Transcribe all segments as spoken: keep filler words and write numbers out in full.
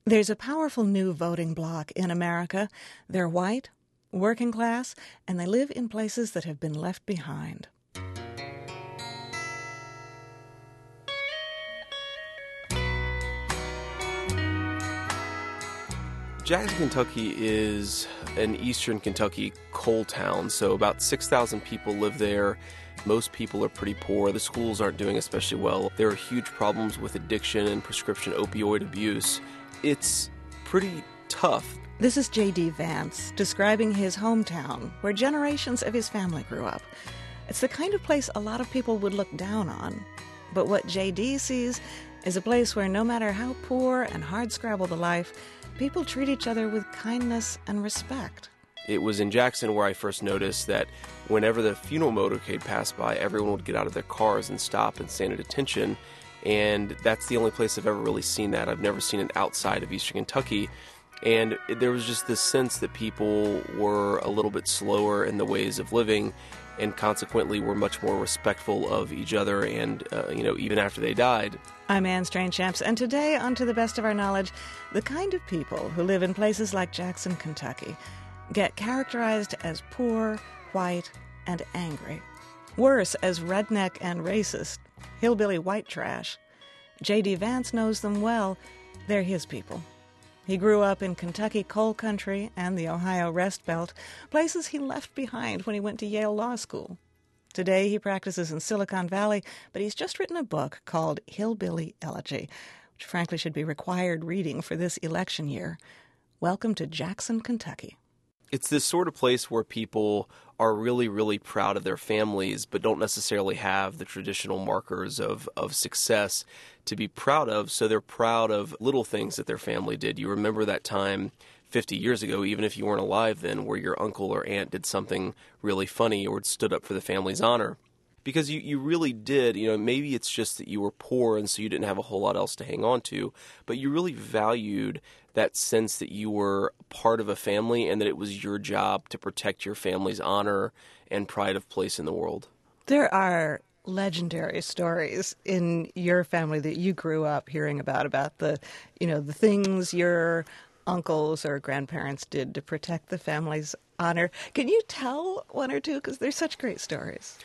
There's a powerful new voting bloc in America. They're white, working class, and they live in places that have been left behind. Jackson, Kentucky is an eastern Kentucky coal town, so about six thousand people live there. Most people are pretty poor. The schools aren't doing especially well. There are huge problems with addiction and prescription opioid abuse. It's pretty tough. This is J D. Vance describing his hometown, where generations of his family grew up. It's the kind of place a lot of people would look down on. But what J D sees is a place where no matter how poor and hard-scrabble the life, people treat each other with kindness and respect. It was in Jackson where I first noticed that whenever the funeral motorcade passed by, everyone would get out of their cars and stop and stand at attention. And that's the only place I've ever really seen that. I've never seen it outside of eastern Kentucky. And there was just this sense that people were a little bit slower in the ways of living and consequently were much more respectful of each other and, uh, you know, even after they died. I'm Anne Strange-Champs, and today, on To the Best of Our Knowledge, the kind of people who live in places like Jackson, Kentucky, get characterized as poor, white, and angry. Worse, as redneck and racist, hillbilly white trash. J D. Vance knows them well. They're his people. He grew up in Kentucky coal country and the Ohio Rest Belt, places he left behind when he went to Yale Law School. Today he practices in Silicon Valley, but he's just written a book called Hillbilly Elegy, which frankly should be required reading for this election year. Welcome to Jackson, Kentucky. It's this sort of place where people are really, really proud of their families, but don't necessarily have the traditional markers of, of success to be proud of. So they're proud of little things that their family did. You remember that time fifty years ago, even if you weren't alive then, where your uncle or aunt did something really funny or stood up for the family's honor. Because you, you really did, you know, maybe it's just that you were poor and so you didn't have a whole lot else to hang on to, but you really valued that sense that you were part of a family and that it was your job to protect your family's honor and pride of place in the world. There are legendary stories in your family that you grew up hearing about, about the, you know, the things your uncles or grandparents did to protect the family's honor. Can you tell one or two? Because they're such great stories.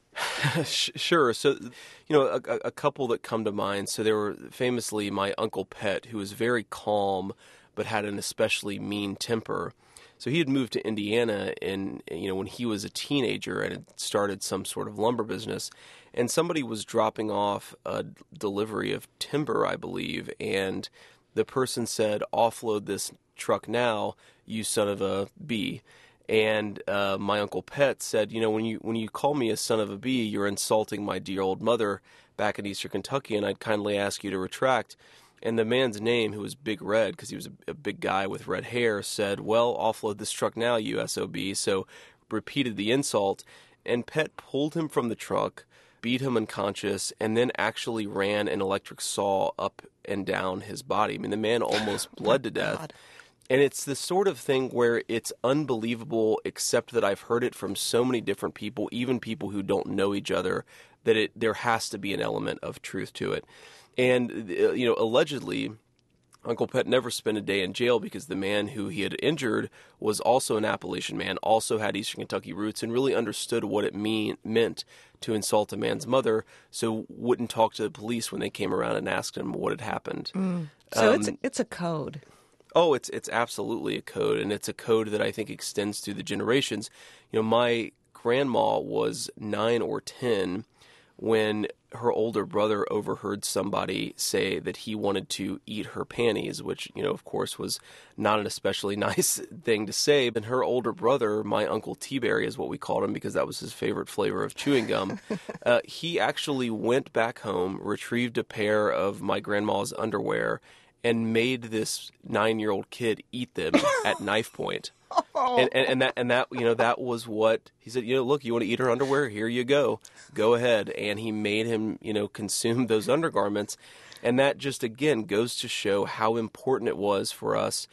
Sure. So, you know, a, a couple that come to mind. So there were famously my Uncle Pet, who was very calm but had an especially mean temper. So he had moved to Indiana and, you know, when he was a teenager and had started some sort of lumber business. And somebody was dropping off a delivery of timber, I believe, and the person said, "Offload this truck now, you son of a bee." And uh, my Uncle Pet said, you know, when you when you call me a son of a bee, you're insulting my dear old mother back in eastern Kentucky, and I'd kindly ask you to retract. And the man's name, who was Big Red, because he was a, a big guy with red hair, said, "Well, offload this truck now, you S O B." So repeated the insult, and Pet pulled him from the truck, beat him unconscious, and then actually ran an electric saw up and down his body. I mean, the man almost bled to death. God. And it's the sort of thing where it's unbelievable, except that I've heard it from so many different people, even people who don't know each other, that it there has to be an element of truth to it. And, you know, allegedly, Uncle Pet never spent a day in jail because the man who he had injured was also an Appalachian man, also had eastern Kentucky roots, and really understood what it mean, meant to insult a man's mother, so wouldn't talk to the police when they came around and asked him what had happened. Mm. So Um, it's it's a code. Oh, it's it's absolutely a code, and it's a code that I think extends through the generations. You know, my grandma was nine or ten when her older brother overheard somebody say that he wanted to eat her panties, which, you know, of course, was not an especially nice thing to say. And her older brother, my Uncle T-Berry is what we called him because that was his favorite flavor of chewing gum, uh, he actually went back home, retrieved a pair of my grandma's underwear, and made this nine-year-old kid eat them at knife point. And, and, and that, and that, you know, that was what he said. You know, look, you want to eat her underwear? Here you go. Go ahead. And he made him, you know, consume those undergarments. And that just, again, goes to show how important it was for us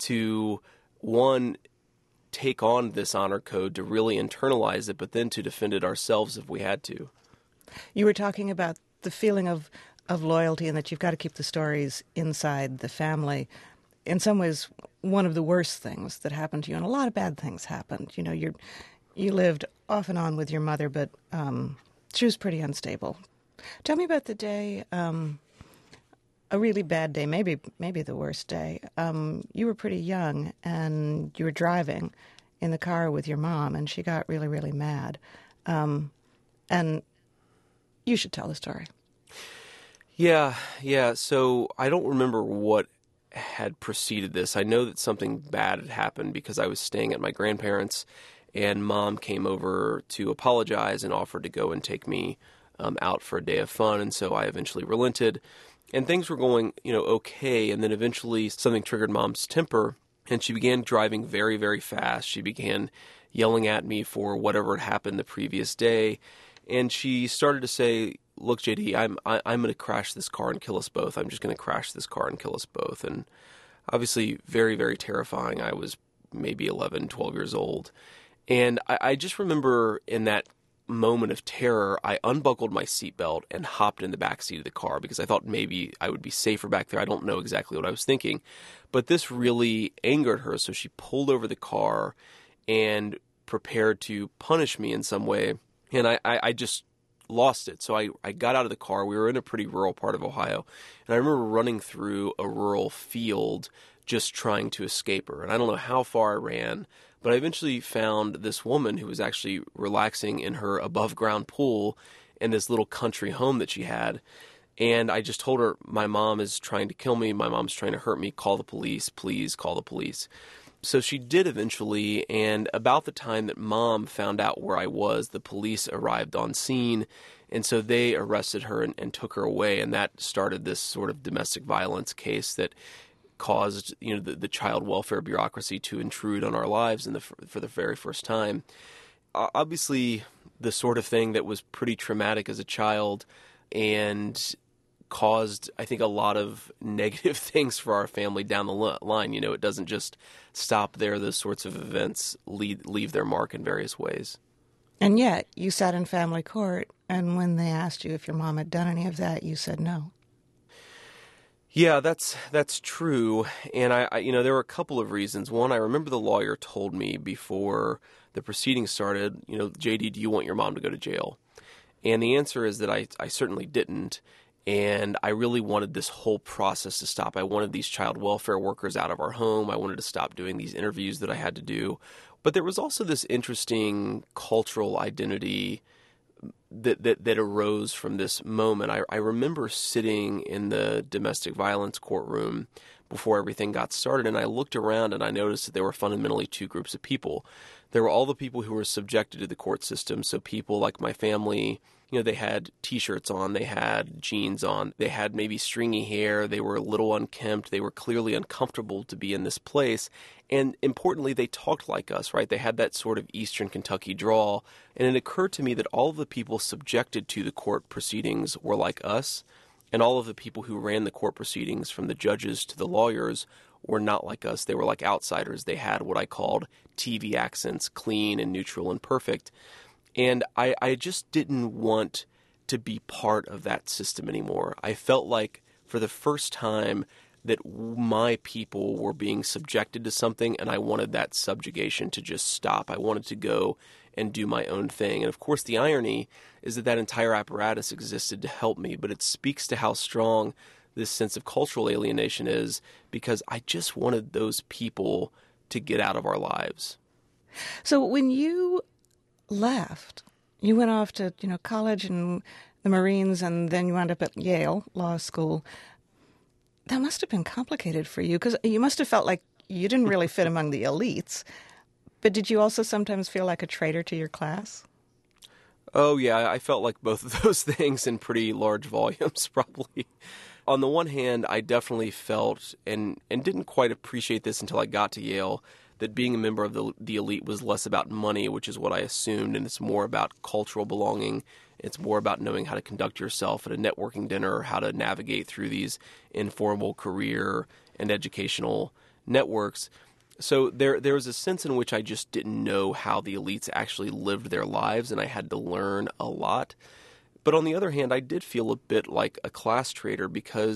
to, one, take on this honor code, to really internalize it, but then to defend it ourselves if we had to. You were talking about the feeling of, of loyalty and that you've got to keep the stories inside the family. in some ways, one of the worst things that happened to you, and a lot of bad things happened. You know, you you lived off and on with your mother, but um, she was pretty unstable. Tell me about the day, um, a really bad day, maybe maybe the worst day. Um, you were pretty young, and you were driving in the car with your mom, and she got really, really mad. Um, and you should tell the story. Yeah, yeah. So I don't remember what had preceded this. I know that something bad had happened because I was staying at my grandparents', and Mom came over to apologize and offered to go and take me um, out for a day of fun. And so I eventually relented, and things were going, you know, okay. And then eventually something triggered Mom's temper, and she began driving very, very fast. She began yelling at me for whatever had happened the previous day, and she started to say, "Look, J D, I'm I, I'm going to crash this car and kill us both. I'm just going to crash this car and kill us both." And obviously very, very terrifying. I was maybe eleven, twelve years old. And I, I just remember in that moment of terror, I unbuckled my seatbelt and hopped in the back seat of the car because I thought maybe I would be safer back there. I don't know exactly what I was thinking. But this really angered her, so she pulled over the car and prepared to punish me in some way. And I, I, I just lost it. So I, I got out of the car. We were in a pretty rural part of Ohio. And I remember running through a rural field just trying to escape her. And I don't know how far I ran, but I eventually found this woman who was actually relaxing in her above-ground pool in this little country home that she had. And I just told her, my mom is trying to kill me. My mom's trying to hurt me. Call the police. Please call the police. So she did eventually, and about the time that Mom found out where I was, the police arrived on scene, and so they arrested her and, and took her away, and that started this sort of domestic violence case that caused, you know, the, the child welfare bureaucracy to intrude on our lives in the, for the very first time. Obviously, the sort of thing that was pretty traumatic as a child and caused, I think, a lot of negative things for our family down the line. You know, it doesn't just stop there. Those sorts of events lead, leave their mark in various ways. And yet, you sat in family court, and when they asked you if your mom had done any of that, you said no. Yeah, that's that's true. And, I, I you know, there were a couple of reasons. One, I remember the lawyer told me before the proceedings started, you know, J D, do you want your mom to go to jail? And the answer is that I, I certainly didn't. And I really wanted this whole process to stop. I wanted these child welfare workers out of our home. I wanted to stop doing these interviews that I had to do. But there was also this interesting cultural identity that that, that arose from this moment. I, I remember sitting in the domestic violence courtroom before everything got started, and I looked around and I noticed that there were fundamentally two groups of people. There were all the people who were subjected to the court system, so people like my family. You know, they had T-shirts on, they had jeans on, they had maybe stringy hair, they were a little unkempt, they were clearly uncomfortable to be in this place. And importantly, they talked like us, right? They had that sort of Eastern Kentucky drawl. And it occurred to me that all of the people subjected to the court proceedings were like us, and all of the people who ran the court proceedings, from the judges to the lawyers, were not like us. They were like outsiders. They had what I called T V accents, clean and neutral and perfect. And I, I just didn't want to be part of that system anymore. I felt like for the first time that my people were being subjected to something, and I wanted that subjugation to just stop. I wanted to go and do my own thing. And of course, the irony is that that entire apparatus existed to help me, but it speaks to how strong this sense of cultural alienation is, because I just wanted those people to get out of our lives. So when you left, you went off to, you know, college and the Marines, and then you wound up at Yale Law School. That must have been complicated for you, because you must have felt like you didn't really fit among the elites. But did you also sometimes feel like a traitor to your class? Oh, yeah, I felt like both of those things in pretty large volumes, probably. On the one hand, I definitely felt, and, and didn't quite appreciate this until I got to Yale, that being a member of the, the elite was less about money, which is what I assumed, and it's more about cultural belonging. It's more about knowing how to conduct yourself at a networking dinner, how to navigate through these informal career and educational networks. So there there was a sense in which I just didn't know how the elites actually lived their lives, and I had to learn a lot. But on the other hand, I did feel a bit like a class traitor, because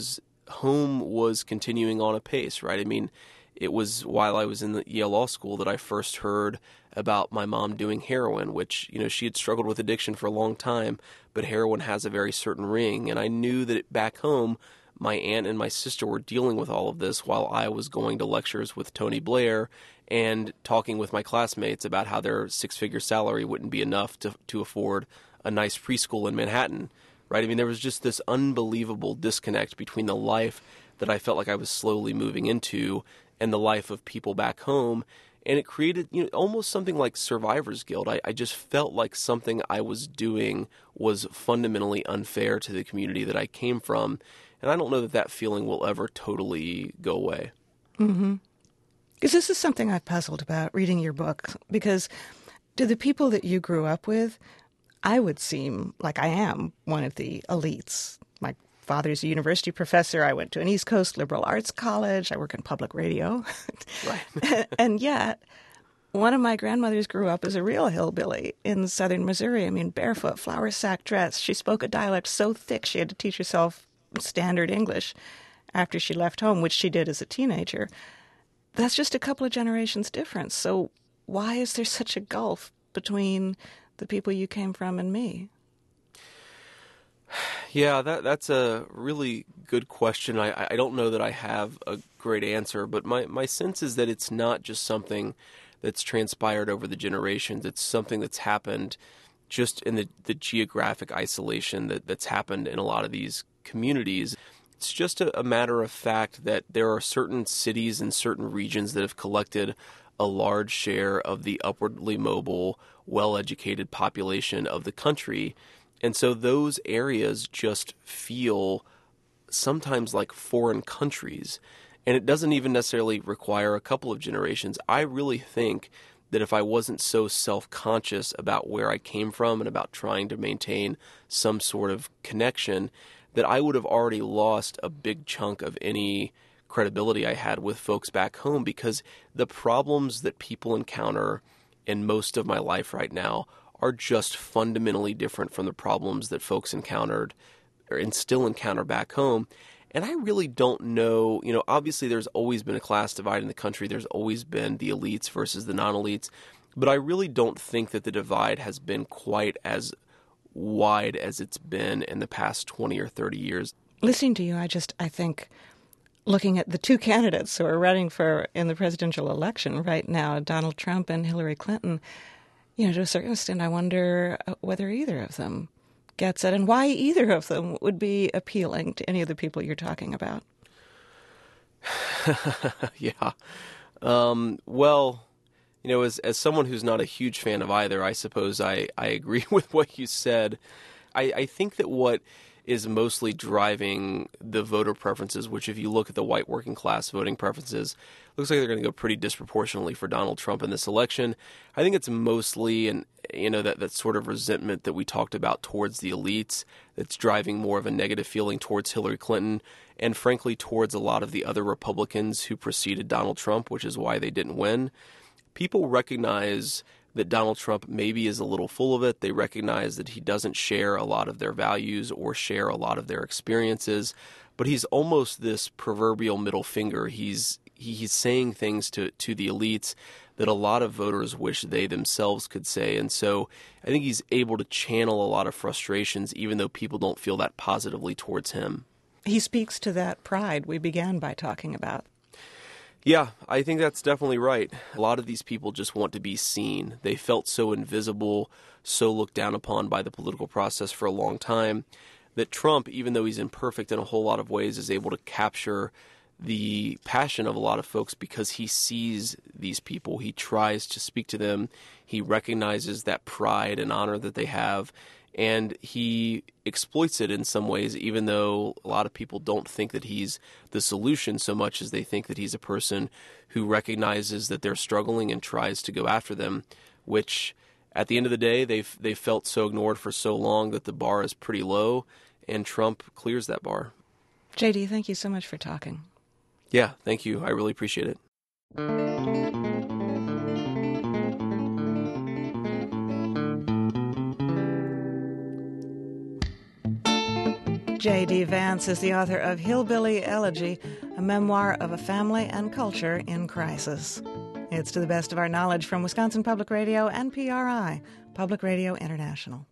home was continuing on apace, right? I mean, it was while I was in the Yale Law School that I first heard about my mom doing heroin, which, you know, she had struggled with addiction for a long time, but heroin has a very certain ring. And I knew that back home, my aunt and my sister were dealing with all of this while I was going to lectures with Tony Blair and talking with my classmates about how their six-figure salary wouldn't be enough to to afford a nice preschool in Manhattan, right? I mean, there was just this unbelievable disconnect between the life that I felt like I was slowly moving into and the life of people back home. And it created, you know, almost something like survivor's guilt. I, I just felt like something I was doing was fundamentally unfair to the community that I came from. And I don't know that that feeling will ever totally go away. Mm-hmm. Because this is something I've puzzled about reading your book. Because to the people that you grew up with, I would seem like I am one of the elites. My father's a university professor. I went to an East Coast liberal arts college. I work in public radio. Right. And yet, one of my grandmothers grew up as a real hillbilly in southern Missouri. I mean, barefoot, flour sack dress. She spoke a dialect so thick she had to teach herself standard English after she left home, which she did as a teenager. That's just a couple of generations difference. So why is there such a gulf between the people you came from and me? Yeah, that that's a really good question. I, I don't know that I have a great answer, but my, my sense is that it's not just something that's transpired over the generations. It's something that's happened just in the, the geographic isolation that, that's happened in a lot of these communities. It's just a, a matter of fact that there are certain cities and certain regions that have collected a large share of the upwardly mobile, well-educated population of the country. And so those areas just feel sometimes like foreign countries. And it doesn't even necessarily require a couple of generations. I really think that if I wasn't so self-conscious about where I came from and about trying to maintain some sort of connection, that I would have already lost a big chunk of any credibility I had with folks back home, because the problems that people encounter in most of my life right now are just fundamentally different from the problems that folks encountered or and still encounter back home. And I really don't know, you know, obviously there's always been a class divide in the country. There's always been the elites versus the non-elites. But I really don't think that the divide has been quite as wide as it's been in the past twenty or thirty years. Listening to you, I just, I think, looking at the two candidates who are running for in the presidential election right now, Donald Trump and Hillary Clinton, you know, to a certain extent, I wonder whether either of them gets it and why either of them would be appealing to any of the people you're talking about. Yeah. Um, well, you know, as as someone who's not a huge fan of either, I suppose I, I agree with what you said. I, I think that what is mostly driving the voter preferences, which if you look at the white working class voting preferences, looks like they're going to go pretty disproportionately for Donald Trump in this election. I think it's mostly, and you know, that, that sort of resentment that we talked about towards the elites that's driving more of a negative feeling towards Hillary Clinton and frankly towards a lot of the other Republicans who preceded Donald Trump, which is why they didn't win. People recognize that Donald Trump maybe is a little full of it. They recognize that he doesn't share a lot of their values or share a lot of their experiences, but he's almost this proverbial middle finger. He's he, he's saying things to, to the elites that a lot of voters wish they themselves could say. And so I think he's able to channel a lot of frustrations, even though people don't feel that positively towards him. He speaks to that pride we began by talking about. Yeah, I think that's definitely right. A lot of these people just want to be seen. They felt so invisible, so looked down upon by the political process for a long time, that Trump, even though he's imperfect in a whole lot of ways, is able to capture the passion of a lot of folks because he sees these people. He tries to speak to them. He recognizes that pride and honor that they have. And he exploits it in some ways, even though a lot of people don't think that he's the solution so much as they think that he's a person who recognizes that they're struggling and tries to go after them, which at the end of the day, they've, they've felt so ignored for so long that the bar is pretty low, and Trump clears that bar. J D, thank you so much for talking. Yeah, thank you. I really appreciate it. J D. Vance is the author of Hillbilly Elegy, a memoir of a family and culture in crisis. It's to the best of our knowledge from Wisconsin Public Radio and P R I, Public Radio International.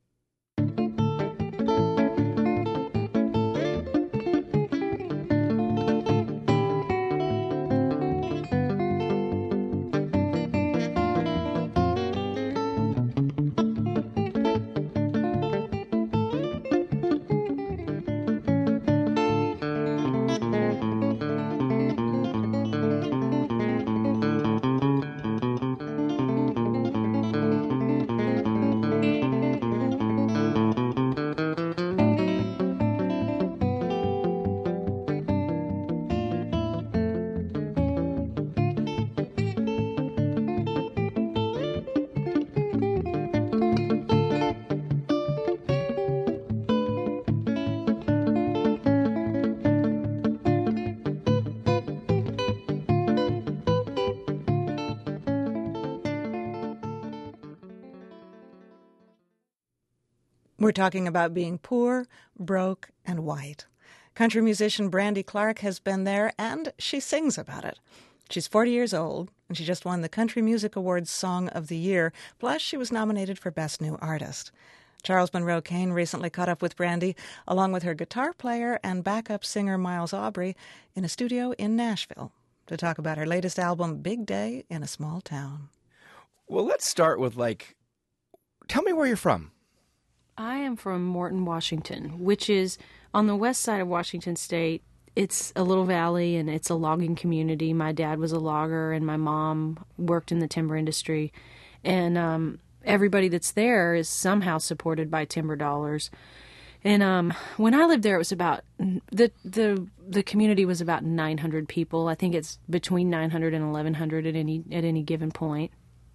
We're talking about being poor, broke, and white. Country musician Brandy Clark has been there, and she sings about it. She's forty years old, and she just won the Country Music Awards Song of the Year, plus she was nominated for Best New Artist. Charles Monroe Kane recently caught up with Brandy, along with her guitar player and backup singer Miles Aubrey, in a studio in Nashville to talk about her latest album, Big Day in a Small Town. Well, let's start with, like, tell me where you're from. I am from Morton, Washington, which is on the west side of Washington State. It's a little valley, and it's a logging community. My dad was a logger, and my mom worked in the timber industry. And um, everybody that's there is somehow supported by timber dollars. And um, when I lived there, it was about the the the community was about nine hundred people. I think it's between nine hundred and eleven hundred at any at any given point.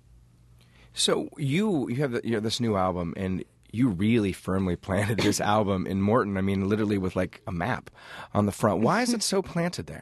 So you you have the, you know, this new album, and you really firmly planted this album in Morton. I mean, literally with like a map on the front. Why is it so planted there?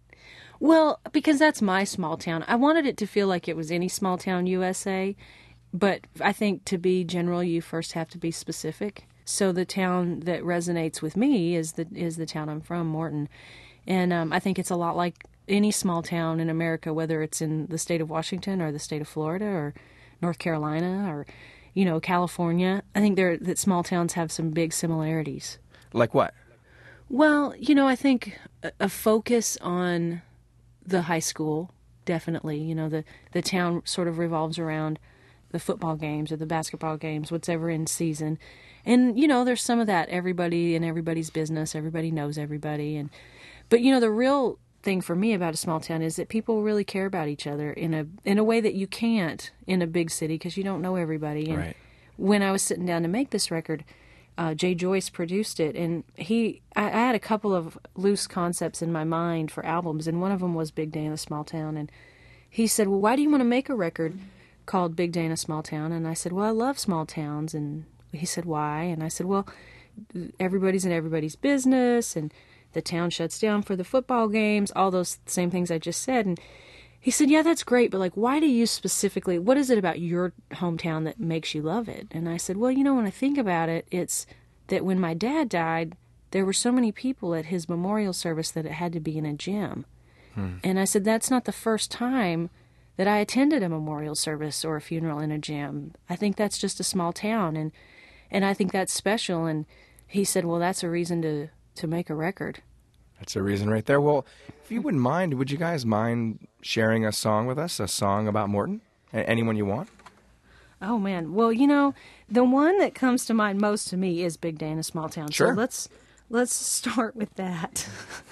Well, because that's my small town. I wanted it to feel like it was any small town U S A, but I think to be general, you first have to be specific. So the town that resonates with me is the is the town I'm from, Morton. And um, I think it's a lot like any small town in America, whether it's in the state of Washington or the state of Florida or North Carolina or, you know, California. I think there that small towns have some big similarities. Like what? Well, you know, I think a, a focus on the high school, definitely. You know, the, the town sort of revolves around the football games or the basketball games, whatever in season. And, you know, there's some of that, everybody in everybody's business, everybody knows everybody. And but, you know, the real thing for me about a small town is that people really care about each other in a in a way that you can't in a big city because you don't know everybody. And right. When I was sitting down to make this record, uh, Jay Joyce produced it, and he I, I had a couple of loose concepts in my mind for albums, and one of them was Big Day in a Small Town. And he said, well, why do you want to make a record called Big Day in a Small Town? And I said, well, I love small towns. And he said, why? And I said, well, everybody's in everybody's business, and the town shuts down for the football games, all those same things I just said. And he said, yeah, that's great, but like, why do you specifically, what is it about your hometown that makes you love it? And I said, well, you know, when I think about it, it's that when my dad died, there were so many people at his memorial service that it had to be in a gym. Hmm. And I said, that's not the first time that I attended a memorial service or a funeral in a gym. I think that's just a small town, and and I think that's special. And he said, well, that's a reason to to make a record. That's a reason right there. Well, if you wouldn't mind, would you guys mind sharing a song with us, a song about Morton? A- anyone you want? Oh, man. Well, you know, the one that comes to mind most to me is Big Day in a Small Town. Sure. So let's, let's start with that.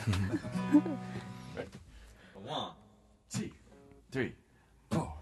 One, two, three, four.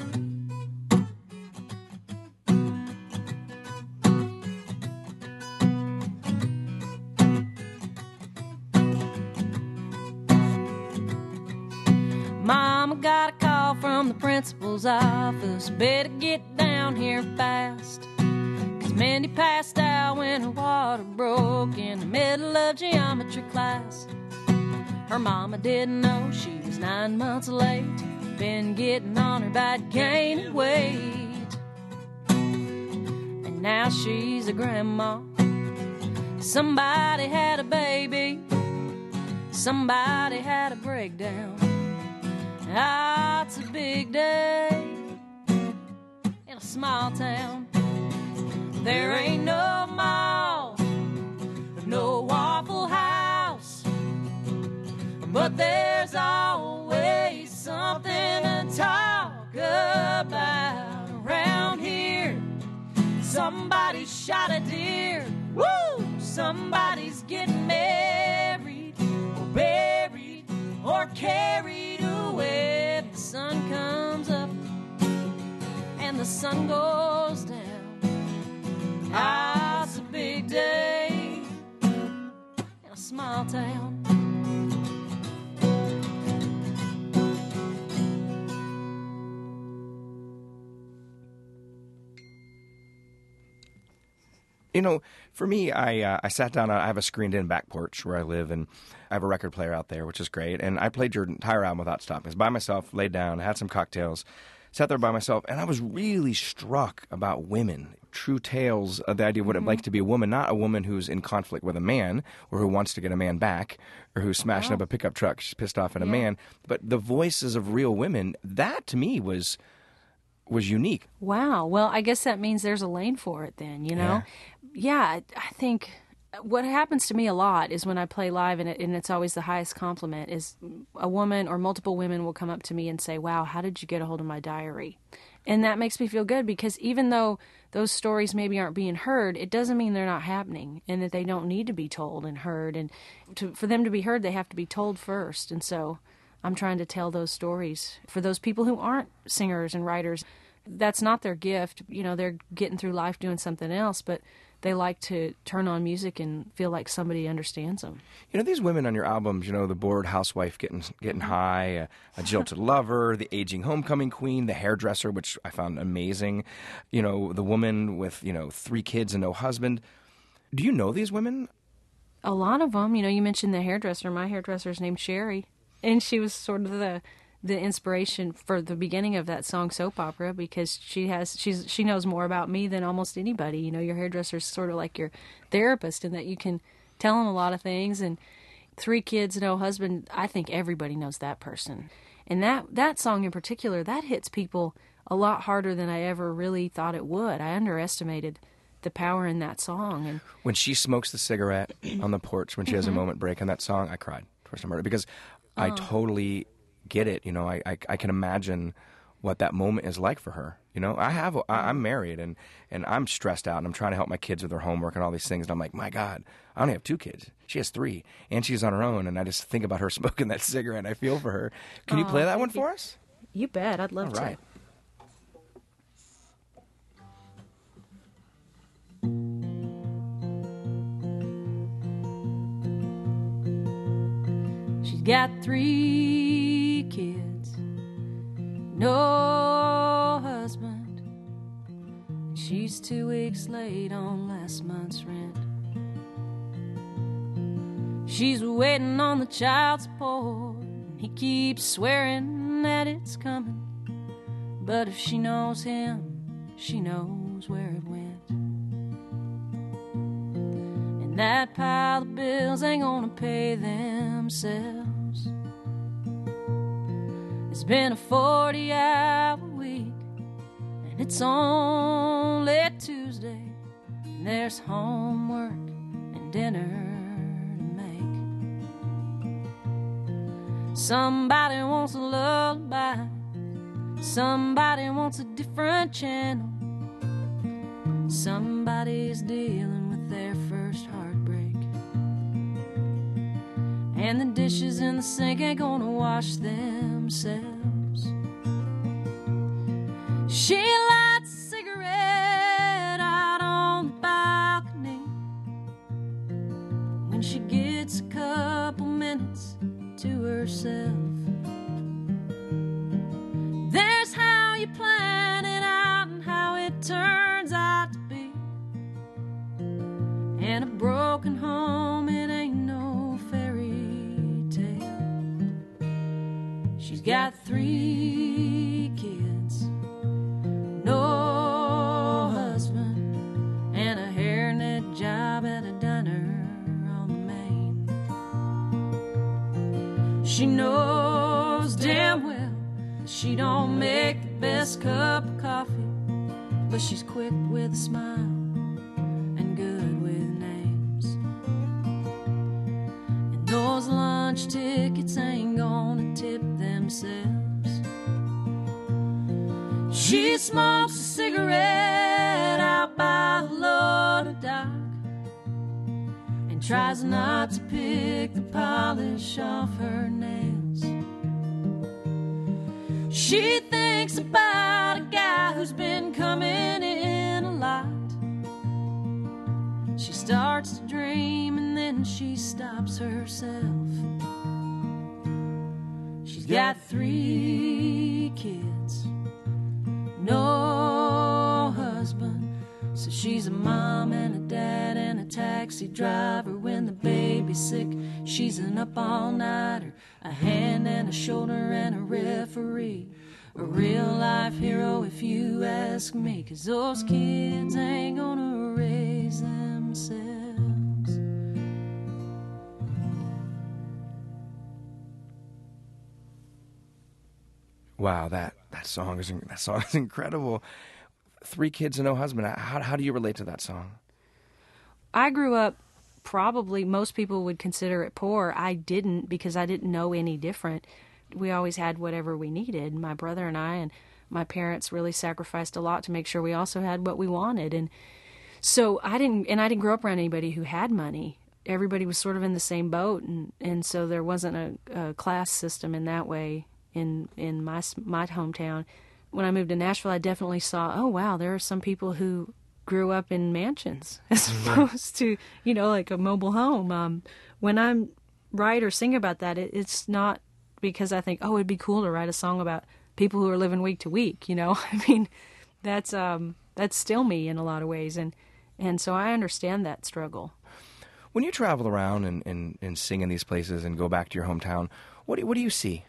Mama got a call from the principal's office. Better get down here fast, 'cause Mindy passed out when her water broke in the middle of geometry class. Her mama didn't know she was nine months late. Been getting on her bad gaining weight, and now she's a grandma. Somebody had a baby, somebody had a breakdown. Ah, it's a big day in a small town. There ain't no mall, no Waffle House, but there's always something to talk about around here. Somebody shot a deer, woo! Somebody's getting married, or buried, or carried away. The sun comes up and the sun goes down. Ah, it's a big day in a small town. You know, for me, I uh, I sat down. I have a screened-in back porch where I live, and I have a record player out there, which is great. And I played your entire album without stopping. I was by myself, laid down, had some cocktails, sat there by myself, and I was really struck about women, true tales of the idea of what mm-hmm. it like to be a woman, not a woman who's in conflict with a man or who wants to get a man back or who's smashing wow. up a pickup truck. She's pissed off at yeah. a man. But the voices of real women, that to me was... was unique. Wow. Well, I guess that means there's a lane for it then, you know? Yeah, yeah I think what happens to me a lot is when I play live, and, it, and it's always the highest compliment, is a woman or multiple women will come up to me and say, wow, how did you get a hold of my diary? And that makes me feel good, because even though those stories maybe aren't being heard, it doesn't mean they're not happening and that they don't need to be told and heard. And to, for them to be heard, they have to be told first. And so I'm trying to tell those stories for those people who aren't singers and writers. That's not their gift. You know, they're getting through life doing something else, but they like to turn on music and feel like somebody understands them. You know, these women on your albums, you know, the bored housewife getting getting high, a, a jilted lover, the aging homecoming queen, the hairdresser, which I found amazing, you know, the woman with, you know, three kids and no husband. Do you know these women? A lot of them. You know, you mentioned the hairdresser. My hairdresser's named Sherry, and she was sort of the... the inspiration for the beginning of that song Soap Opera, because she has she's she knows more about me than almost anybody. You know, your hairdresser's sort of like your therapist, in that you can tell him a lot of things. And three kids, no husband, I think everybody knows that person. And that that song in particular, that hits people a lot harder than I ever really thought it would. I underestimated the power in that song. And when she smokes the cigarette on the porch, when she has a moment break on that song, I cried first time I heard it, because oh. I totally get it. You know, I, I I can imagine what that moment is like for her. You know, I have I, I'm married, and and I'm stressed out, and I'm trying to help my kids with their homework and all these things, and I'm like, my God, I only have two kids. She has three, and she's on her own, and I just think about her smoking that cigarette, and I feel for her. Can you play that one for us? You bet. I'd love all right. to. She's got three kids, no husband, and she's two weeks late on last month's rent. She's waiting on the child support, and he keeps swearing that it's coming, but if she knows him, she knows where it went. And that pile of bills ain't gonna pay themselves. It's been a forty-hour week, and it's only Tuesday, and there's homework and dinner to make. Somebody wants a lullaby, somebody wants a different channel, somebody's dealing with their first heartbreak, and the dishes in the sink ain't gonna wash themselves. She lights a cigarette out on the balcony when she gets a couple minutes to herself. There's how you plan it out and how it turns out to be, and a broken home, it ain't no fairy tale. She's got three kids, no husband, and a hairnet job at a diner She knows damn well that she don't make the best cup of coffee, but she's quick with a smile and good with names. And those lunch tickets ain't gonna tip themselves. She smokes a cigarette out by the loaded dock and tries not to pick the polish off her nails. She thinks about a guy who's been coming in a lot. She starts to dream and then she stops herself. She's got three kids, no husband, so she's a mom and a dad and a taxi driver. When the baby's sick, she's an up-all-nighter, a hand and a shoulder and a referee. A real-life hero if you ask me, 'cause those kids ain't gonna raise themselves. Wow, that, that song is that song is incredible. Three kids and no husband. How how do you relate to that song? I grew up, probably most people would consider it poor. I didn't, because I didn't know any different. We always had whatever we needed, my brother and I, and my parents really sacrificed a lot to make sure we also had what we wanted. And so I didn't, and I didn't grow up around anybody who had money. Everybody was sort of in the same boat, and, and so there wasn't a, a class system in that way in in my my hometown. When I moved to Nashville, I definitely saw, oh, wow, there are some people who grew up in mansions as opposed to, you know, like a mobile home. Um, when I write or sing about that, it, it's not because I think, oh, it'd be cool to write a song about people who are living week to week, you know. I mean, that's um, that's still me in a lot of ways, and, and so I understand that struggle. When you travel around and, and, and sing in these places and go back to your hometown, what do, what do you see?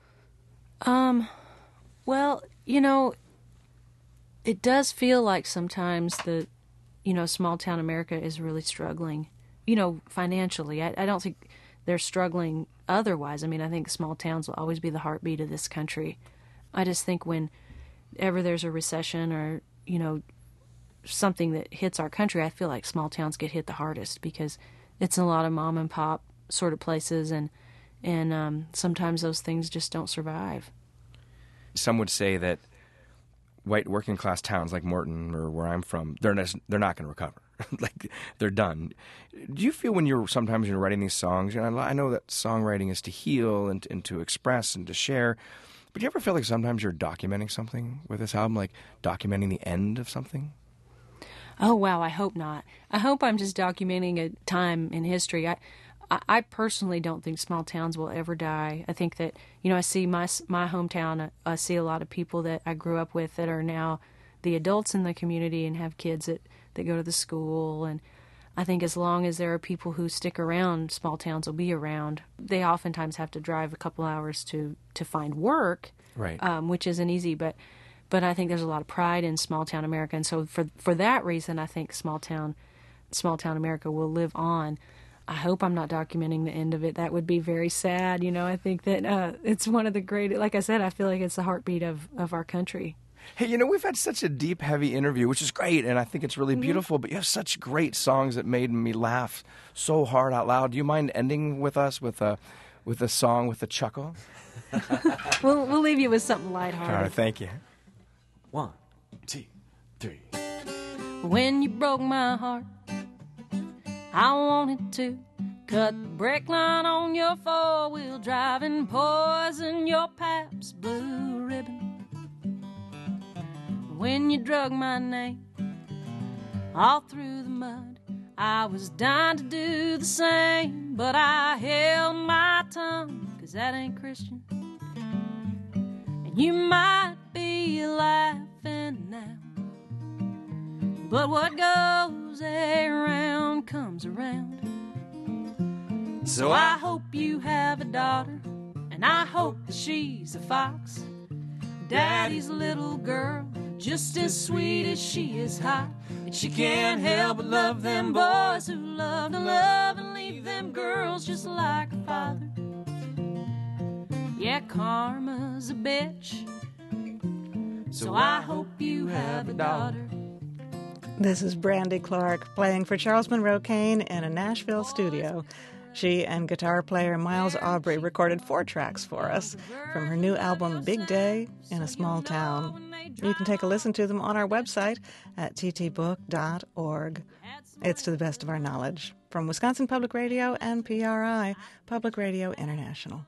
Um, well, you know, it does feel like sometimes that, you know, small town America is really struggling, you know, financially. I, I don't think they're struggling otherwise. I mean, I think small towns will always be the heartbeat of this country. I just think whenever there's a recession or, you know, something that hits our country, I feel like small towns get hit the hardest because it's a lot of mom and pop sort of places, and and um, sometimes those things just don't survive. Some would say that white working class towns like Morton or where I'm from, they're not, they're not going to recover. Like, they're done. Do you feel when you're sometimes you're writing these songs, and I know that songwriting is to heal and, and to express and to share, but do you ever feel like sometimes you're documenting something with this album, like documenting the end of something? Oh, wow, I hope not. I hope I'm just documenting a time in history. I I personally don't think small towns will ever die. I think that, you know, I see my my hometown, I, I see a lot of people that I grew up with that are now the adults in the community and have kids that, that go to the school. And I think as long as there are people who stick around, small towns will be around. They oftentimes have to drive a couple hours to, to find work, right? Um, which isn't easy, but but I think there's a lot of pride in small town America. And so for for that reason, I think small town small town America will live on. I hope I'm not documenting the end of it. That would be very sad. You know, I think that uh, it's one of the great, like I said, I feel like it's the heartbeat of, of our country. Hey, you know, we've had such a deep, heavy interview, which is great, and I think it's really Mm-hmm. beautiful, but you have such great songs that made me laugh so hard out loud. Do you mind ending with us with a, with a song with a chuckle? we'll, we'll leave you with something lighthearted. All right, thank you. One, two, three. When you broke my heart, I wanted to cut the brake line on your four-wheel drive and poison your Pabst Blue Ribbon. When you drug my name all through the mud, I was dying to do the same, but I held my tongue, 'cause that ain't Christian. And you might be laughing now, but what goes around comes around. So I hope you have a daughter, and I hope that she's a fox. Daddy's little girl, just as sweet as she is hot. And she can't help but love them boys who love to love and leave them girls just like a father. Yeah, karma's a bitch. So I hope you have a daughter. This is Brandy Clark playing for Charles Monroe Kane in a Nashville studio. She and guitar player Miles Aubrey recorded four tracks for us from her new album Big Day in a Small Town. You can take a listen to them on our website at t t book dot org. It's To the Best of Our Knowledge from Wisconsin Public Radio and P R I, Public Radio International.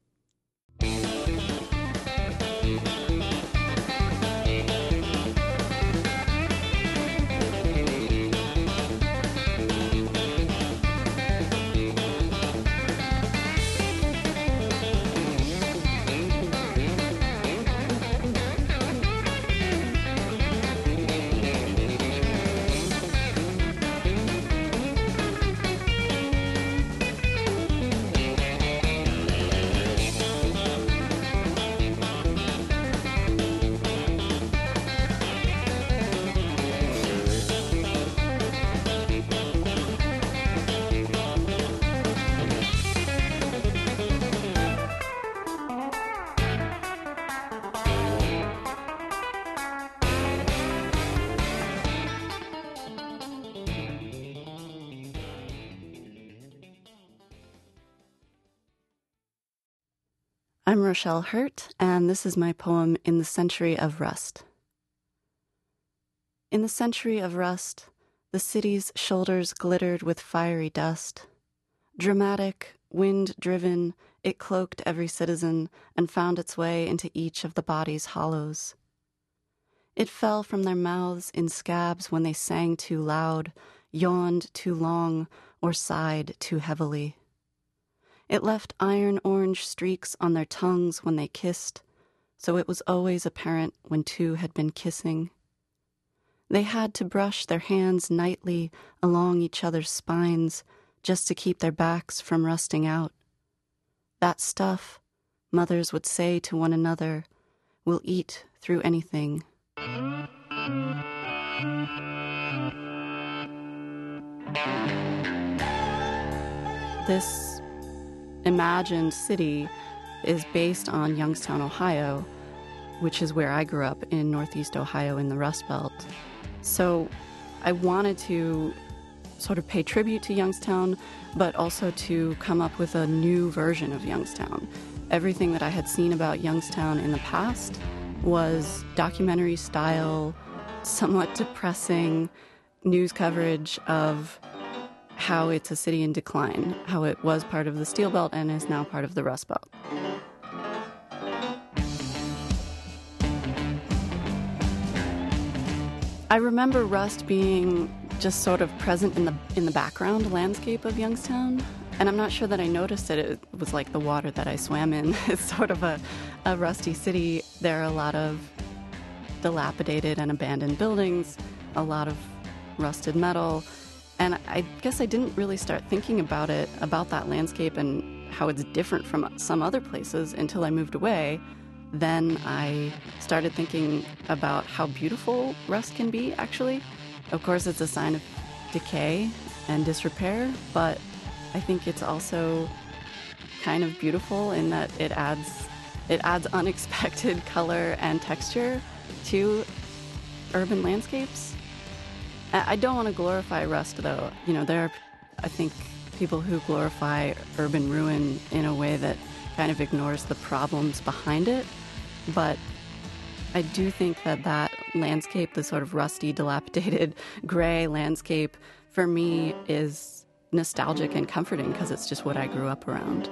I'm Rochelle Hurt, and this is my poem In the Century of Rust. In the century of rust, the city's shoulders glittered with fiery dust. Dramatic, wind-driven, it cloaked every citizen and found its way into each of the body's hollows. It fell from their mouths in scabs when they sang too loud, yawned too long, or sighed too heavily. It left iron-orange streaks on their tongues when they kissed, so it was always apparent when two had been kissing. They had to brush their hands nightly along each other's spines just to keep their backs from rusting out. That stuff, mothers would say to one another, will eat through anything. This imagined city is based on Youngstown, Ohio, which is where I grew up in Northeast Ohio in the Rust Belt. So I wanted to sort of pay tribute to Youngstown, but also to come up with a new version of Youngstown. Everything that I had seen about Youngstown in the past was documentary style, somewhat depressing news coverage of how it's a city in decline, how it was part of the Steel Belt and is now part of the Rust Belt. I remember rust being just sort of present in the in the background landscape of Youngstown, and I'm not sure that I noticed it. It was like the water that I swam in. It's sort of a, a rusty city. There are a lot of dilapidated and abandoned buildings, a lot of rusted metal. And I guess I didn't really start thinking about it, about that landscape and how it's different from some other places until I moved away. Then I started thinking about how beautiful rust can be, actually. Of course, it's a sign of decay and disrepair, but I think it's also kind of beautiful in that it adds it adds unexpected color and texture to urban landscapes. I don't want to glorify rust, though. You know, there are, I think, people who glorify urban ruin in a way that kind of ignores the problems behind it. But I do think that that landscape, the sort of rusty, dilapidated, gray landscape, for me is nostalgic and comforting because it's just what I grew up around.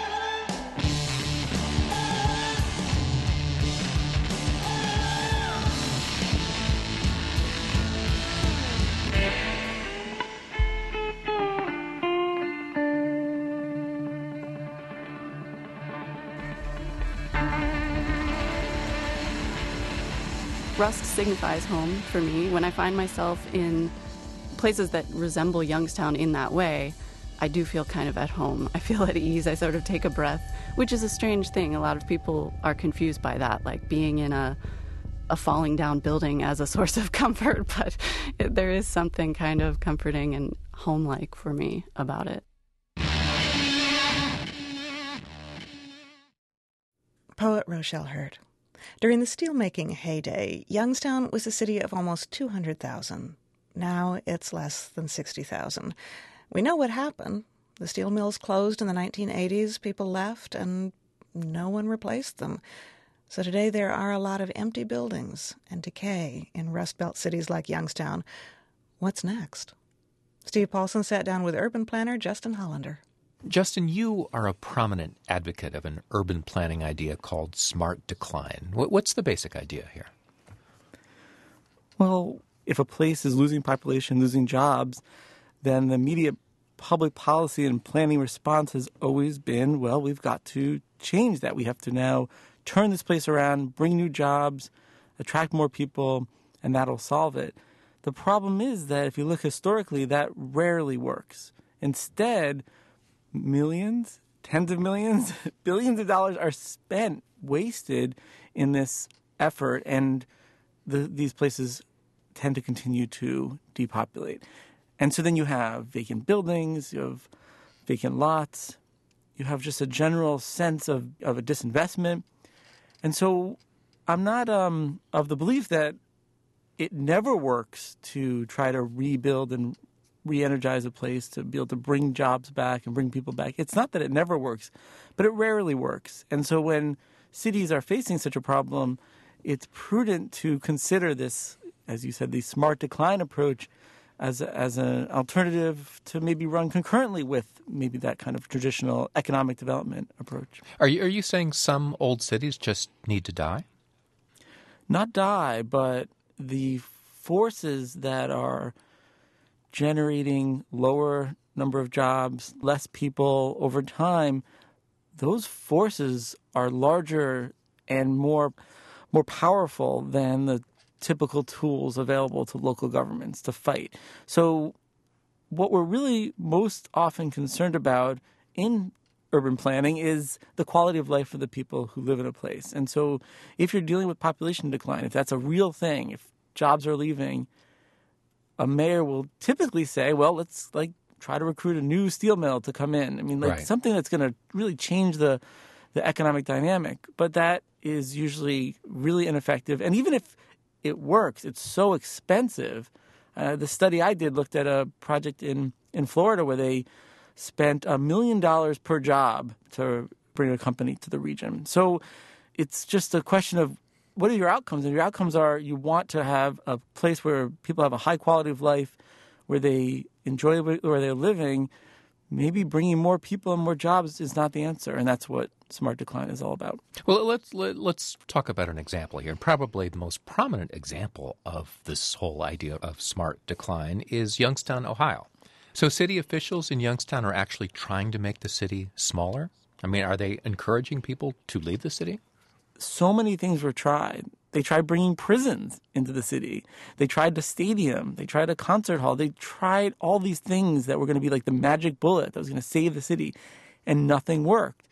Rust signifies home for me. When I find myself in places that resemble Youngstown in that way, I do feel kind of at home. I feel at ease. I sort of take a breath, which is a strange thing. A lot of people are confused by that, like being in a a falling down building as a source of comfort, but it, there is something kind of comforting and home-like for me about it. Poet Rochelle Hurd. During the steelmaking heyday, Youngstown was a city of almost two hundred thousand. Now it's less than sixty thousand. We know what happened. The steel mills closed in the nineteen eighties, people left, and no one replaced them. So today there are a lot of empty buildings and decay in Rust Belt cities like Youngstown. What's next? Steve Paulson sat down with urban planner Justin Hollander. Justin, you are a prominent advocate of an urban planning idea called smart decline. What's the basic idea here? Well, if a place is losing population, losing jobs, then the immediate public policy and planning response has always been, well, we've got to change that. We have to now turn this place around, bring new jobs, attract more people, and that'll solve it. The problem is that if you look historically, that rarely works. Instead, millions, tens of millions, billions of dollars are spent, wasted in this effort, and the, these places tend to continue to depopulate. And so then you have vacant buildings, you have vacant lots, you have just a general sense of, of a disinvestment. And so I'm not um, of the belief that it never works to try to rebuild and re-energize a place, to be able to bring jobs back and bring people back. It's not that it never works, but it rarely works. And so when cities are facing such a problem, it's prudent to consider this, as you said, the smart decline approach as a, as an alternative to maybe run concurrently with maybe that kind of traditional economic development approach. Are you, are you saying some old cities just need to die? Not die, but the forces that are generating lower number of jobs, less people over time, those forces are larger and more more powerful than the typical tools available to local governments to fight. So what we're really most often concerned about in urban planning is the quality of life for the people who live in a place. And so if you're dealing with population decline, if that's a real thing, if jobs are leaving, a mayor will typically say, well, let's like try to recruit a new steel mill to come in. I mean, like right. something that's going to really change the the economic dynamic. But that is usually really ineffective. And even if it works, it's so expensive. Uh, the study I did looked at a project in, in Florida where they spent a million dollars per job to bring a company to the region. So it's just a question of what are your outcomes? And your outcomes are you want to have a place where people have a high quality of life, where they enjoy where they're living. Maybe bringing more people and more jobs is not the answer, and that's what smart decline is all about. Well, let's let, let's talk about an example here. And probably the most prominent example of this whole idea of smart decline is Youngstown, Ohio. So city officials in Youngstown are actually trying to make the city smaller? I mean, are they encouraging people to leave the city? So many things were tried. They tried bringing prisons into the city. They tried the stadium. They tried a concert hall. They tried all these things that were going to be like the magic bullet that was going to save the city, and nothing worked.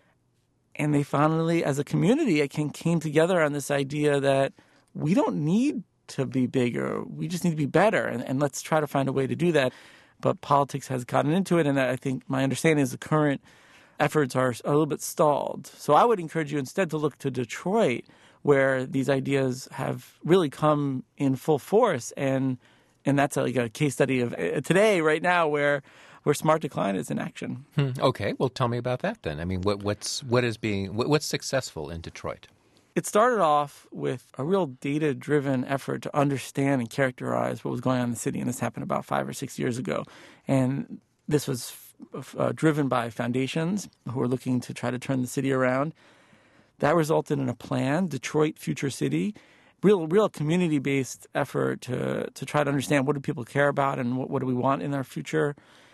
And they finally, as a community, came, came together on this idea that we don't need to be bigger. We just need to be better, and, and let's try to find a way to do that. But politics has gotten into it, and I think my understanding is the current efforts are a little bit stalled. So I would encourage you instead to look to Detroit, where these ideas have really come in full force, and and that's like a case study of uh, today, right now, where where smart decline is in action. Hmm. Okay, well, tell me about that then. I mean, what what's what is being what, what's successful in Detroit? It started off with a real data-driven effort to understand and characterize what was going on in the city, and this happened about five or six years ago, and this was uh, driven by foundations who were looking to try to turn the city around. That resulted in a plan, Detroit Future City, real real community-based effort to to try to understand what do people care about and what, what do we want in our future.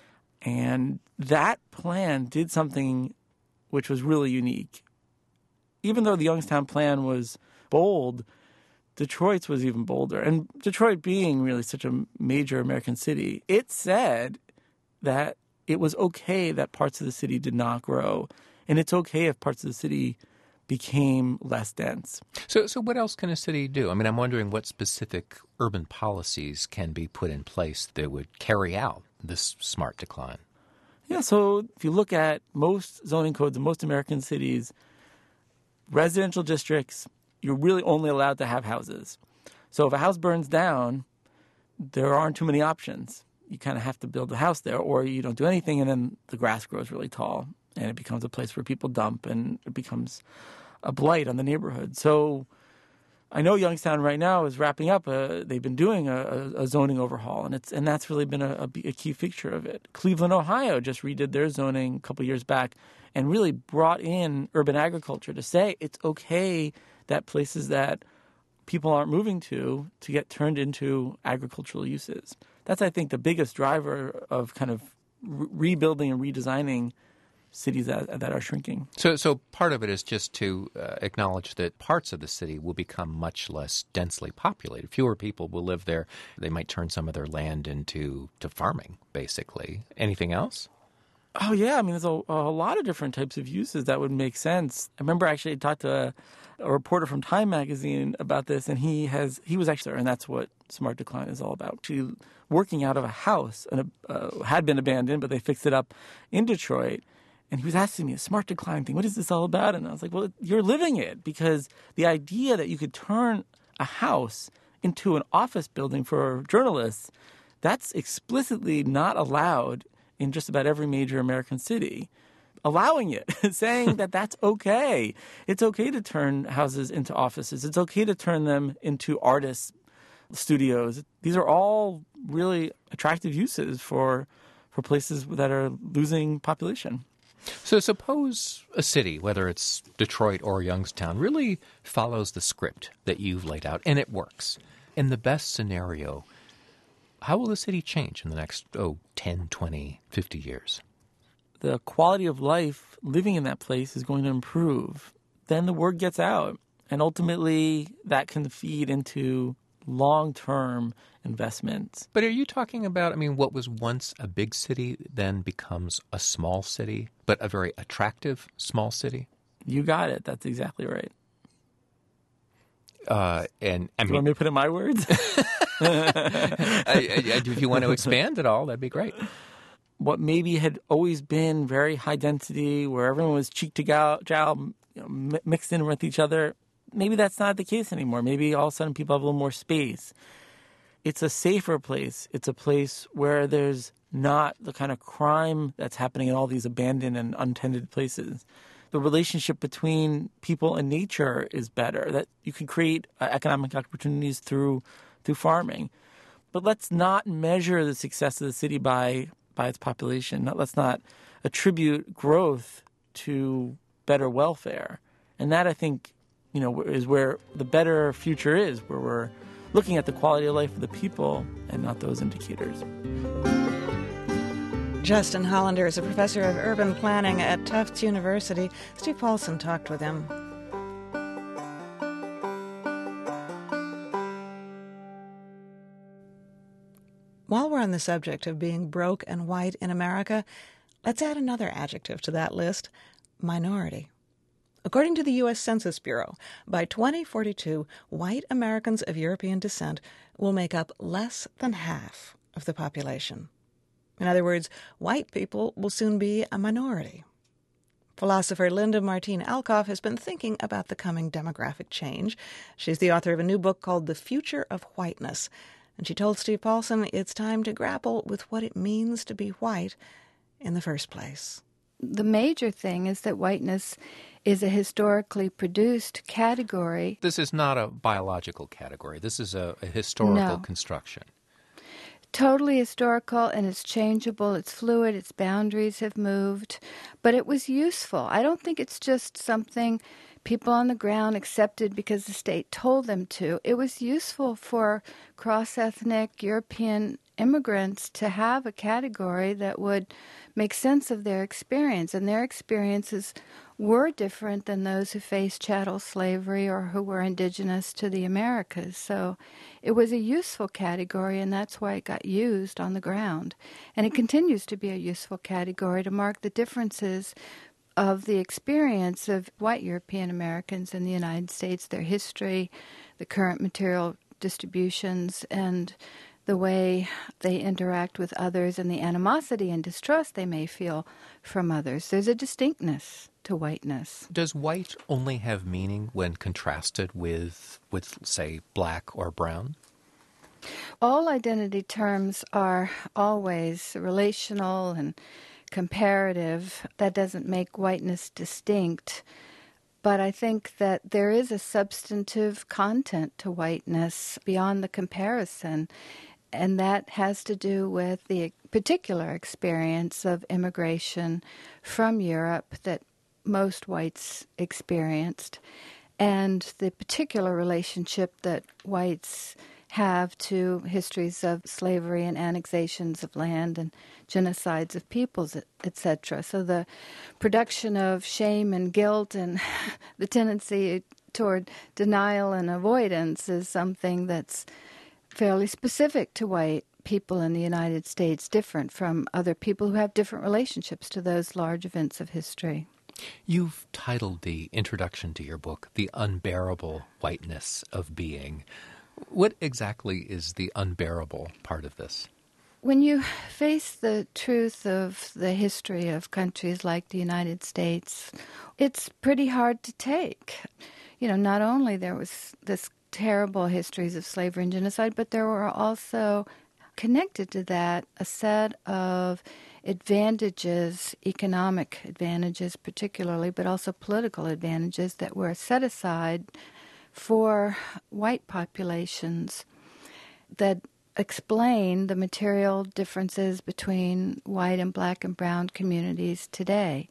And that plan did something which was really unique. Even though the Youngstown plan was bold, Detroit's was even bolder. And Detroit being really such a major American city, it said that it was okay that parts of the city did not grow. And it's okay if parts of the city became less dense. So so what else can a city do? I mean, I'm wondering what specific urban policies can be put in place that would carry out this smart decline. Yeah, so if you look at most zoning codes in most American cities, residential districts, you're really only allowed to have houses. So if a house burns down, there aren't too many options. You kind of have to build a house there, or you don't do anything, and then the grass grows really tall, and it becomes a place where people dump, and it becomes a blight on the neighborhood. So I know Youngstown right now is wrapping up. A, they've been doing a, a zoning overhaul, and it's and that's really been a, a, a key feature of it. Cleveland, Ohio, just redid their zoning a couple years back, and really brought in urban agriculture to say it's okay that places that people aren't moving to to get turned into agricultural uses. That's, I think, the biggest driver of kind of re- rebuilding and redesigning cities that, that are shrinking. So so part of it is just to uh, acknowledge that parts of the city will become much less densely populated. Fewer people will live there. They might turn some of their land into to farming, basically. Anything else? Oh, yeah. I mean, there's a, a lot of different types of uses that would make sense. I remember actually I talked to a, a reporter from Time magazine about this, and he has he was actually there, and that's what Smart Decline is all about. Actually working out of a house, and uh, had been abandoned, but they fixed it up in Detroit. And he was asking me, a smart decline thing, what is this all about? And I was like, well, you're living it, because the idea that you could turn a house into an office building for journalists, that's explicitly not allowed in just about every major American city. Allowing it, saying that that's okay. It's okay to turn houses into offices. It's okay to turn them into artists' studios. These are all really attractive uses for for places that are losing population. So suppose a city, whether it's Detroit or Youngstown, really follows the script that you've laid out, and it works. In the best scenario, how will the city change in the next, oh, ten, twenty, fifty years? The quality of life living in that place is going to improve. Then the word gets out, and ultimately that can feed into long-term investments. But are you talking about, I mean, what was once a big city then becomes a small city, but a very attractive small city? You got it. That's exactly right. Uh, and I Do mean, you want me to put it in my words? I, I, if you want to expand at all, that'd be great. What maybe had always been very high density, where everyone was cheek to jowl, jowl you know, mi- mixed in with each other, maybe that's not the case anymore. Maybe all of a sudden people have a little more space. It's a safer place. It's a place where there's not the kind of crime that's happening in all these abandoned and untended places. The relationship between people and nature is better, that you can create uh, economic opportunities through through farming. But let's not measure the success of the city by by its population. Let's not attribute growth to better welfare. And that, I think, you know, is where the better future is, where we're looking at the quality of life of the people and not those indicators. Justin Hollander is a professor of urban planning at Tufts University. Steve Paulson talked with him. While we're on the subject of being broke and white in America, let's add another adjective to that list: minority. According to the U S Census Bureau, by twenty forty-two, white Americans of European descent will make up less than half of the population. In other words, white people will soon be a minority. Philosopher Linda Martine Alcoff has been thinking about the coming demographic change. She's the author of a new book called The Future of Whiteness, and she told Steve Paulson it's time to grapple with what it means to be white in the first place. The major thing is that whiteness is a historically produced category. This is not a biological category. This is a, a historical No. construction. Totally historical, and it's changeable, it's fluid, its boundaries have moved, but it was useful. I don't think it's just something people on the ground accepted because the state told them to. It was useful for cross-ethnic European immigrants to have a category that would make sense of their experience, and their experiences were different than those who faced chattel slavery or who were indigenous to the Americas. So it was a useful category, and that's why it got used on the ground. And it continues to be a useful category to mark the differences of the experience of white European Americans in the United States, their history, the current material distributions, and the way they interact with others and the animosity and distrust they may feel from others. There's a distinctness to whiteness. Does white only have meaning when contrasted with, with say, black or brown? All identity terms are always relational and comparative. That doesn't make whiteness distinct. But I think that there is a substantive content to whiteness beyond the comparison, and that has to do with the particular experience of immigration from Europe that most whites experienced, and the particular relationship that whites have to histories of slavery and annexations of land and genocides of peoples, et cetera. So the production of shame and guilt and the tendency toward denial and avoidance is something that's fairly specific to white people in the United States, different from other people who have different relationships to those large events of history. You've titled the introduction to your book, The Unbearable Whiteness of Being. What exactly is the unbearable part of this? When you face the truth of the history of countries like the United States, it's pretty hard to take. You know, not only there was this terrible histories of slavery and genocide, but there were also connected to that a set of advantages, economic advantages particularly, but also political advantages that were set aside for white populations that explain the material differences between white and black and brown communities today.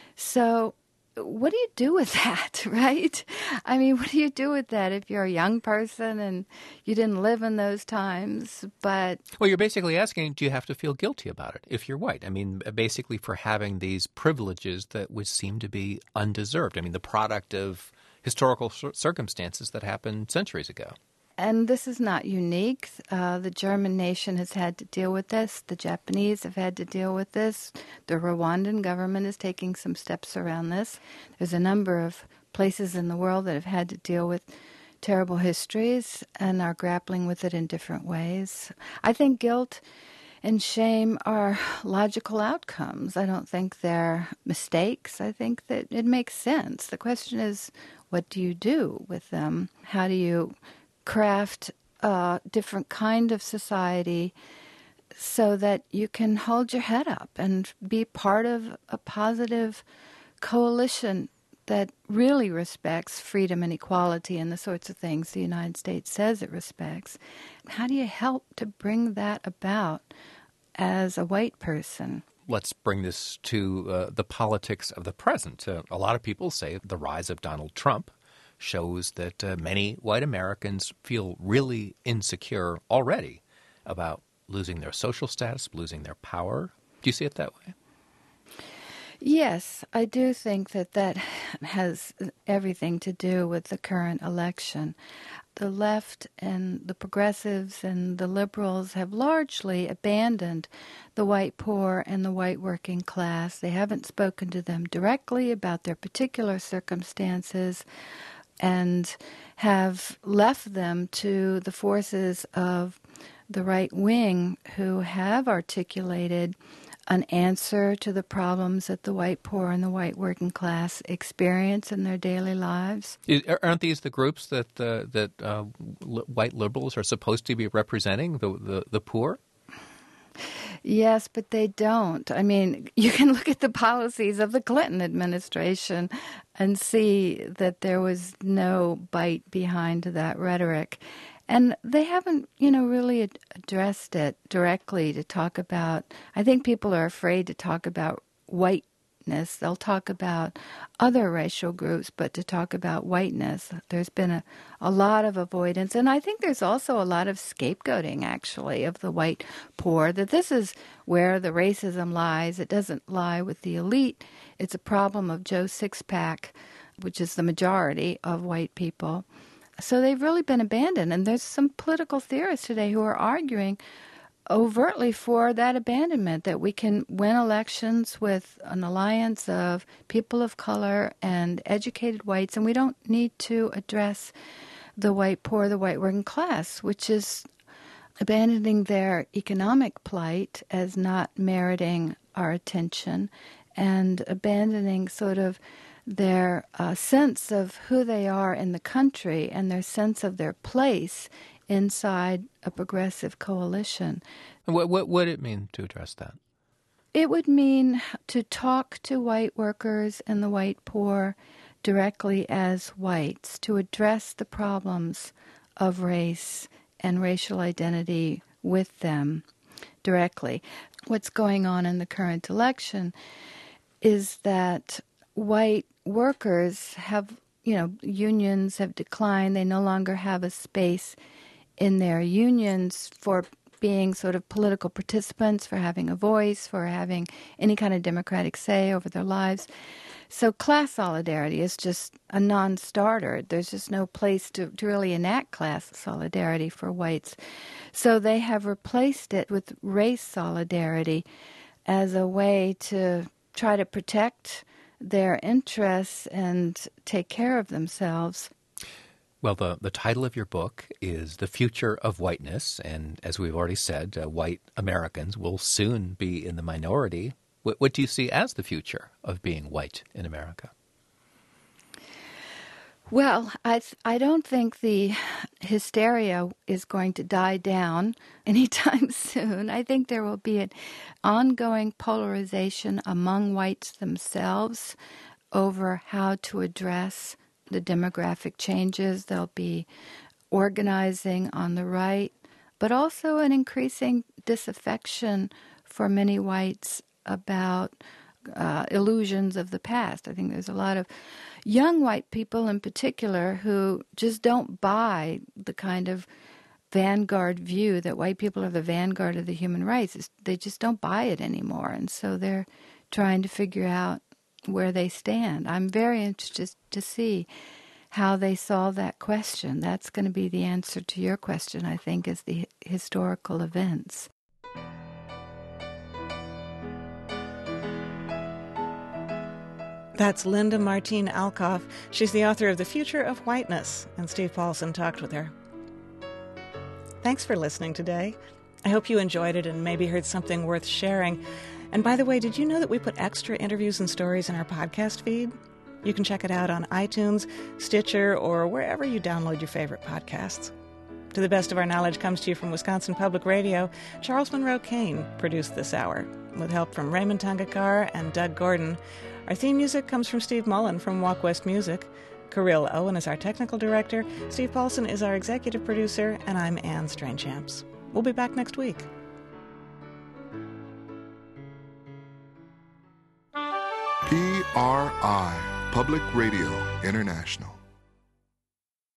So what do you do with that, right? I mean, what do you do with that if you're a young person and you didn't live in those times, but... Well, you're basically asking, do you have to feel guilty about it if you're white? I mean, basically for having these privileges that would seem to be undeserved. I mean, the product of historical circumstances that happened centuries ago. And this is not unique. Uh, the German nation has had to deal with this. The Japanese have had to deal with this. The Rwandan government is taking some steps around this. There's a number of places in the world that have had to deal with terrible histories and are grappling with it in different ways. I think guilt and shame are logical outcomes. I don't think they're mistakes. I think that it makes sense. The question is, what do you do with them? How do you craft a different kind of society so that you can hold your head up and be part of a positive coalition that really respects freedom and equality and the sorts of things the United States says it respects? How do you help to bring that about as a white person? Let's bring this to uh, the politics of the present. Uh, a lot of people say the rise of Donald Trump shows that uh, many white Americans feel really insecure already about losing their social status, losing their power. Do you see it that way? Yes, I do think that that has everything to do with the current election. The left and the progressives and the liberals have largely abandoned the white poor and the white working class. They haven't spoken to them directly about their particular circumstances and have left them to the forces of the right wing who have articulated an answer to the problems that the white poor and the white working class experience in their daily lives. Aren't these the groups that uh, that uh, li- white liberals are supposed to be representing, the, the, the poor? Yes, but they don't. I mean, you can look at the policies of the Clinton administration and see that there was no bite behind that rhetoric. And they haven't, you know, really ad- addressed it directly to talk about. I think people are afraid to talk about whiteness. They'll talk about other racial groups, but to talk about whiteness, there's been a, a lot of avoidance. And I think there's also a lot of scapegoating, actually, of the white poor, that this is where the racism lies. It doesn't lie with the elite. It's a problem of Joe Sixpack, which is the majority of white people. So they've really been abandoned. And there's some political theorists today who are arguing overtly for that abandonment, that we can win elections with an alliance of people of color and educated whites, and we don't need to address the white poor, the white working class, which is abandoning their economic plight as not meriting our attention, and abandoning sort of their uh, sense of who they are in the country and their sense of their place inside a progressive coalition. What, what would it mean to address that? It would mean to talk to white workers and the white poor directly as whites, to address the problems of race and racial identity with them directly. What's going on in the current election is that white workers have, you know, unions have declined. They no longer have a space in their unions for being sort of political participants, for having a voice, for having any kind of democratic say over their lives. So class solidarity is just a non-starter. There's just no place to, to really enact class solidarity for whites. So they have replaced it with race solidarity as a way to try to protect their interests and take care of themselves. Well, the, the title of your book is The Future of Whiteness, and as we've already said, uh, white Americans will soon be in the minority. What, what do you see as the future of being white in America? Well, I, th- I don't think the hysteria is going to die down anytime soon. I think there will be an ongoing polarization among whites themselves over how to address the demographic changes. There'll be organizing on the right, but also an increasing disaffection for many whites about uh, illusions of the past. I think there's a lot of young white people in particular who just don't buy the kind of vanguard view that white people are the vanguard of the human race. It's, they just don't buy it anymore, and so they're trying to figure out where they stand. I'm very interested to see how they solve that question. That's going to be the answer to your question, I think, is the historical events. That's Linda Martine Alcoff. She's the author of The Future of Whiteness, and Steve Paulson talked with her. Thanks for listening today. I hope you enjoyed it and maybe heard something worth sharing. And by the way, did you know that we put extra interviews and stories in our podcast feed? You can check it out on iTunes, Stitcher, or wherever you download your favorite podcasts. To the Best of Our Knowledge comes to you from Wisconsin Public Radio. Charles Monroe Kane produced this hour, with help from Raymond Tangakar and Doug Gordon. Our theme music comes from Steve Mullen from Walk West Music. Kirill Owen is our technical director. Steve Paulson is our executive producer, and I'm Anne Strainchamps. We'll be back next week. P R I, Public Radio International.